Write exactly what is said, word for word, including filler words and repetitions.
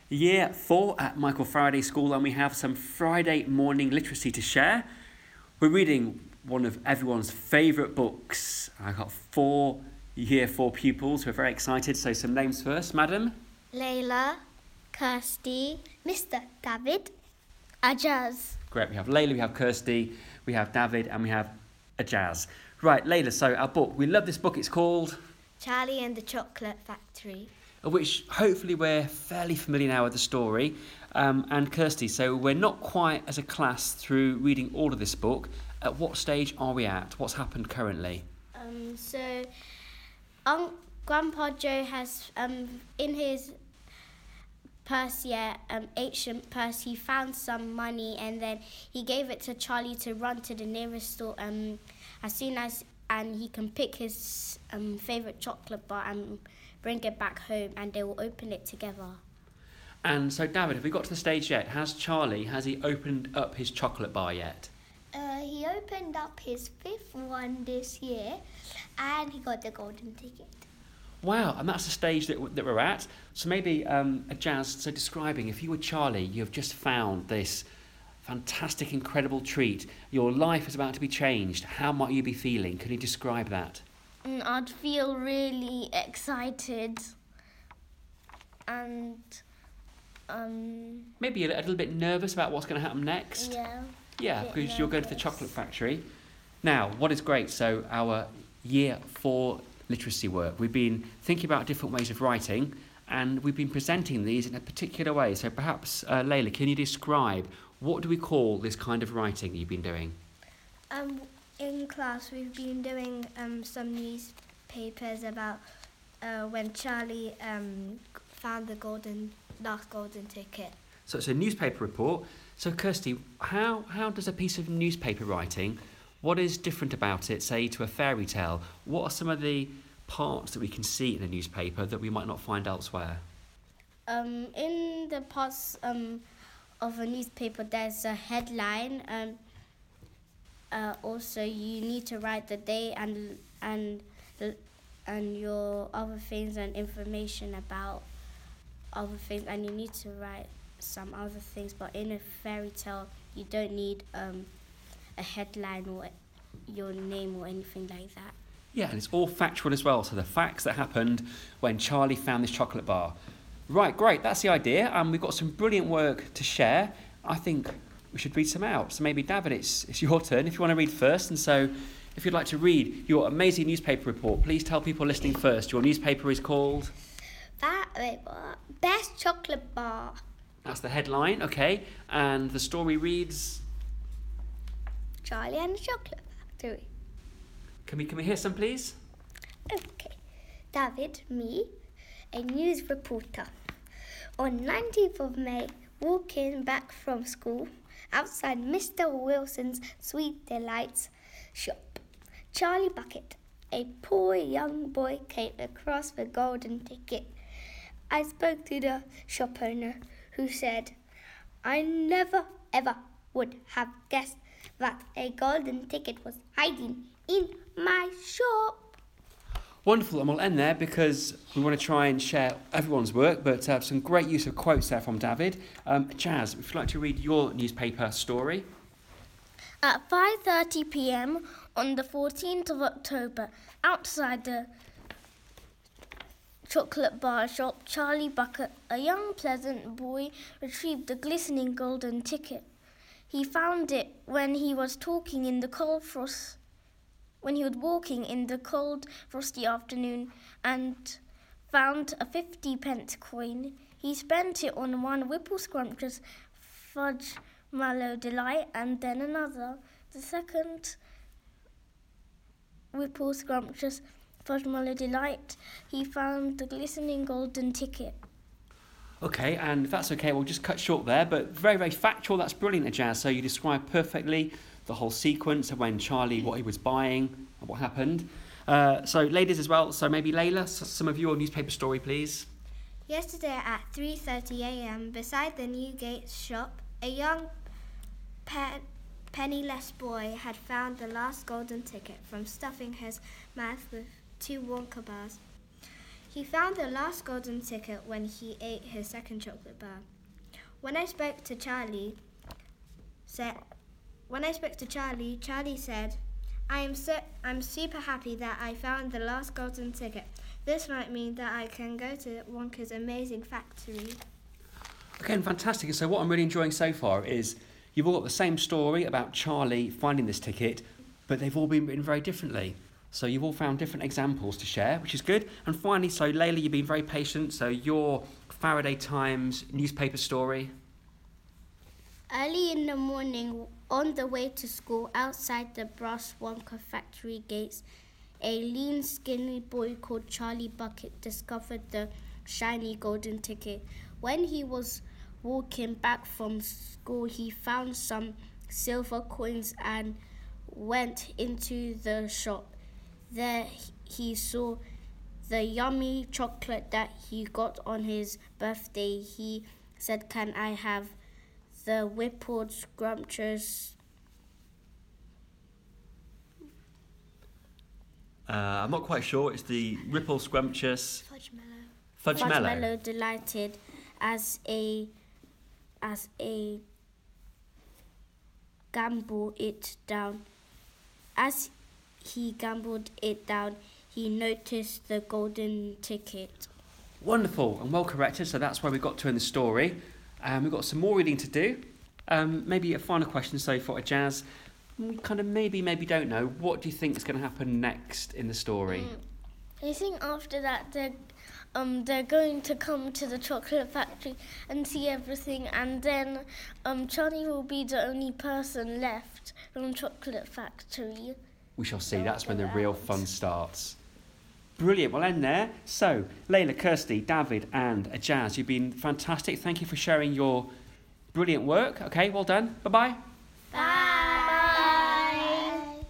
Year four at Michael Faraday School, and we have some Friday morning literacy to share. We're reading one of everyone's favourite books. I've got four year four pupils who are very excited. So some names first, madam. Layla, Kirsty, Mister David, Ajaz. Great, we have Layla, we have Kirsty, we have David, and we have Ajaz. Right, Layla, so our book, we love this book. It's called Charlie and the Chocolate Factory. Of which hopefully we're fairly familiar now with the story. Um, and Kirsty, so we're not quite as a class through reading all of this book. At what stage are we at? What's happened currently? Um, so, um, Grandpa Joe has, um, in his purse, yeah, um, ancient purse, he found some money and then he gave it to Charlie to run to the nearest store um, as soon as, and he can pick his um, favourite chocolate bar and bring it back home, and they will open it together. And so, David, have we got to the stage yet? Has Charlie, has he opened up his chocolate bar yet? Uh, he opened up his fifth one this year, and he got the golden ticket. Wow, and that's the stage that, that we're at. So maybe, um, Jazz, so describing, if you were Charlie, you've just found this fantastic, incredible treat. Your life is about to be changed. How might you be feeling? Can you describe that? Mm, I'd feel really excited and um Maybe a, a little bit nervous about what's going to happen next. yeah. Yeah, bit because you're going to the nervous. chocolate factory. Now, what is great, so our year four literacy work, we've been thinking about different ways of writing, and we've been presenting these in a particular way. So perhaps, uh, Layla, can you describe, what do we call this kind of writing that you've been doing? Um, in class, we've been doing um, some newspapers about uh, when Charlie um, found the golden last golden ticket. So it's a newspaper report. So Kirsty, how, how does a piece of newspaper writing, what is different about it, say, to a fairy tale? What are some of the parts that we can see in a newspaper that we might not find elsewhere? Um, in the parts um, of a newspaper, there's a headline. Um, uh, also, you need to write the day and and the, and your other things and information about other things, and you need to write some other things. But in a fairy tale, you don't need um, a headline or your name or anything like that. Yeah, and it's all factual as well. So the facts that happened when Charlie found this chocolate bar. Right, great, that's the idea. And um, we've got some brilliant work to share. I think we should read some out. So maybe, David, it's, it's your turn if you want to read first. And so if you'd like to read your amazing newspaper report, please tell people listening first. Your newspaper is called? That wait, what? Best chocolate bar. That's the headline, okay. And the story reads? Charlie and the Chocolate Factory. Can we, can we hear some, please? Okay. David, me, a news reporter. On nineteenth of May, walking back from school, outside Mister Wilson's Sweet Delights shop, Charlie Bucket, a poor young boy, came across the golden ticket. I spoke to the shop owner, who said, I never ever would have guessed that a golden ticket was hiding in my shop. Wonderful, and we'll end there because we want to try and share everyone's work, but uh, some great use of quotes there from David. Um, Jazz, if you'd like to read your newspaper story. At five thirty p m on the fourteenth of October, outside the chocolate bar shop, Charlie Bucket, a young pleasant boy, retrieved the glistening golden ticket. He found it when he was talking in the cold frost, when he was walking in the cold, frosty afternoon, and found a fifty pence coin. He spent it on one Whipple Scrumptious Fudge Mallow Delight, and then another. The second Whipple Scrumptious Fudge Mallow Delight, he found the glistening golden ticket. Okay, and if that's okay, we'll just cut short there, but very, very factual. That's brilliant, Jazz. So you described perfectly the whole sequence of when Charlie, what he was buying, and what happened. Uh, so ladies as well, so maybe Layla, s- some of your newspaper story, please. Yesterday at three thirty a m, beside the Newgate shop, a young pe- penniless boy had found the last golden ticket from stuffing his mouth with two Wonka bars. He found the last golden ticket when he ate his second chocolate bar. When I spoke to Charlie, said, when I spoke to Charlie, Charlie said, I am so, I'm super happy that I found the last golden ticket. This might mean that I can go to Wonka's amazing factory. Again, fantastic. So what I'm really enjoying so far is you've all got the same story about Charlie finding this ticket, but they've all been written very differently. So you've all found different examples to share, which is good. And finally, so Layla, you've been very patient. So your Faraday Times newspaper story. Early in the morning, on the way to school, outside the brass Wonka factory gates, a lean, skinny boy called Charlie Bucket discovered the shiny golden ticket. When he was walking back from school, he found some silver coins and went into the shop. There he saw the yummy chocolate that he got on his birthday. He said, "Can I have the Whippled Scrumptious?" Uh, I'm not quite sure. It's the Ripple Scrumptious Fudge mellow. Fudge, Fudge Mellow. Mellow delighted as a as a gamble it down. As he gambled it down, he noticed the golden ticket. Wonderful and well corrected. So that's where we got to in the story. Um, we've got some more reading to do. Um, maybe a final question, so for Jazz. We kind of maybe, maybe don't know. What do you think is going to happen next in the story? I think after that they're um they're going to come to the chocolate factory and see everything, and then um Charlie will be the only person left from chocolate factory. We shall see. That's when the real fun starts. Brilliant. We'll end there. So, Layla, Kirsty, David and Jazz, you've been fantastic. Thank you for sharing your brilliant work. Okay, well done. Bye-bye.